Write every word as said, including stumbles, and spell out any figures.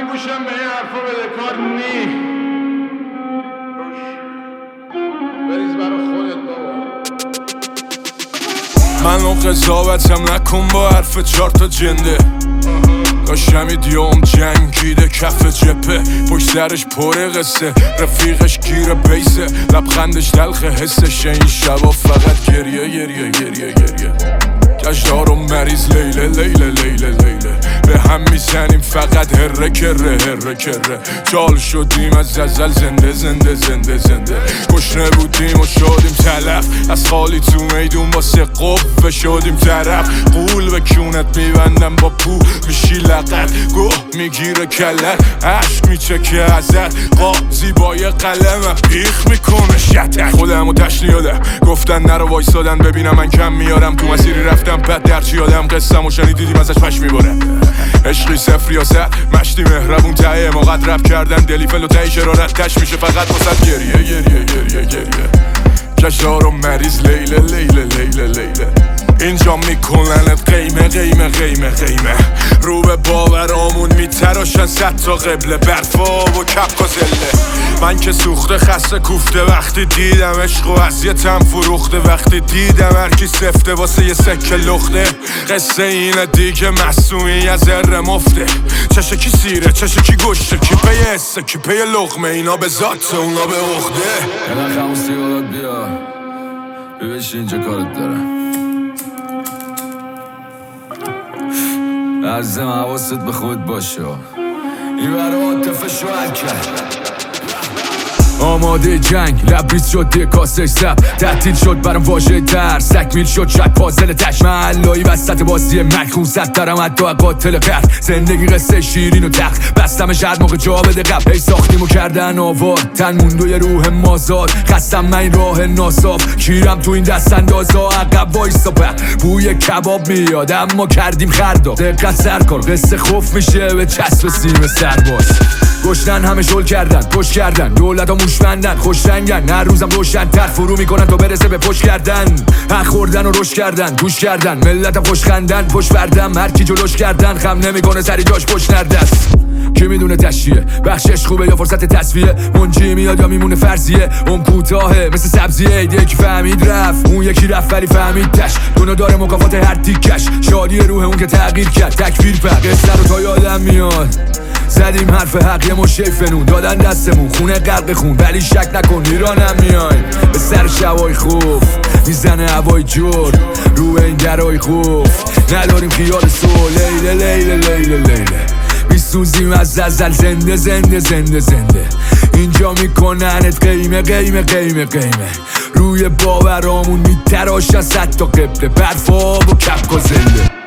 گوشم به این حرفا بده کار نی بریز برا خودت بابا. منو قضاوتم نکن با حرف چار تا جنده. داشتم ایدیوم جنگیده کف جپه، پشت سرش پر قصه، رفیقش گیر بیسه، لبخندش تلخ حسش. این شبا فقط گریه گریه گریه گریه. گشتار و مریض لیله لیله لیله لیله. به هم میزنیم فقط هره کره هره کره. جال شدیم از ازل زنده زنده زنده زنده. گشنه بودیم و شدیم تلف، از خالی تو میدون واسه قوه شدیم طرف. قول به کونت میبندم با پو میشی لقت، گوه میگیره کلت، عشق میچکه ازت. قاضی با یه قلم پیخ میکنه شتک. خودمو تشنیاده گفتن نرو وایسادن ببینم من کم میارم. تو مسیری رفتم بد درچی آدم، قصم و شنیدیدیم ازش پش میباره. عشقی صفر یا صد مشتی مهربون تایه ما قد رب کردن. دلی فل و تایی شرارت تش میشه فقط واسد گریه گریه گریه گریه. کشار و مریض لیله لیله لیله لیله. اینجا میکننت قیمه قیمه قیمه قیمه. رو به باورامون میتراشن صد تا قبله. برفا و کپ و زله. من که سوخته خسته کوفته وقتی دیدم عشق و اذیتم فروخته. وقتی دیدم هرکی سفته واسه یه سکه لخته. قصه اینه دیگه مصنوعی از ذره مفته. چشه کی سیره چشه کی گشته، کی پی حسه کی پی لقمه. اینا به ذات اونا به عقده. یه خموس سیگارات بیا ببش اینجا کارت دارم. عزیزم حواست به خود باشه، این برای عاطفه شوهر کرد. آماده جنگ لبریز شد یه کاسه سب. تعطیل شد برام واژه ترس، تکمیل شد شاید پازل تش. محلایی وسط بازی مکخون زد دارم حتی قاتل قرد. زندگی قصه شیرین و تخت بستم شهر موقع جا بده قبل. هی ساختیمو کردن آوار تن موند و یه روح مازاد. خستم من این راه ناصاف کیرم تو این دست اندازا. عقب وایسا په بوی کباب میاد اما کردیم خردا. دقت سر کن قصه خوف میشه به چسب سیم سرباز. گشنن همه شل کردن پشت کردن، دولت ها موش بندن خوش رنگن. هر روزم روشن تر فرو میکنن تا برسه به پشت کردن. حق خوردن و رشد کردن گوش کردن، ملت خوش خندن پشت بردم. هر کی جلوش کردن خم نمیکنه سری جاش پشت نردست. کی میدونه تشیه بخشش خوبه یا فرصت تصفیه. منجی میاد یا میمونه فرضیه. اون کوتاهه مثل سبزیه. یکی فهمید رفت اون یکی رفت ولی فهمید تش. دونو داره مکافات هر تیکش. شادی روح اون که تغییر کرد تکفیر فرق. قصه رو تا یادم میاد زدیم حرف حق یه مشه فنون دادن دستمون خونه غرق خون. ولی شک نکن ایرانم میایم به سر شبای خوف. میزنه هوای جور رو این درای خوف. نداریم خیال سو لیله لیله لیله لیله. میسوزیم از ازل زنده زنده زنده زنده. اینجا میکننت قیمه قیمه قیمه قیمه. روی باورامون میتراشن صد تا قبله. برفا و کپ و زنده.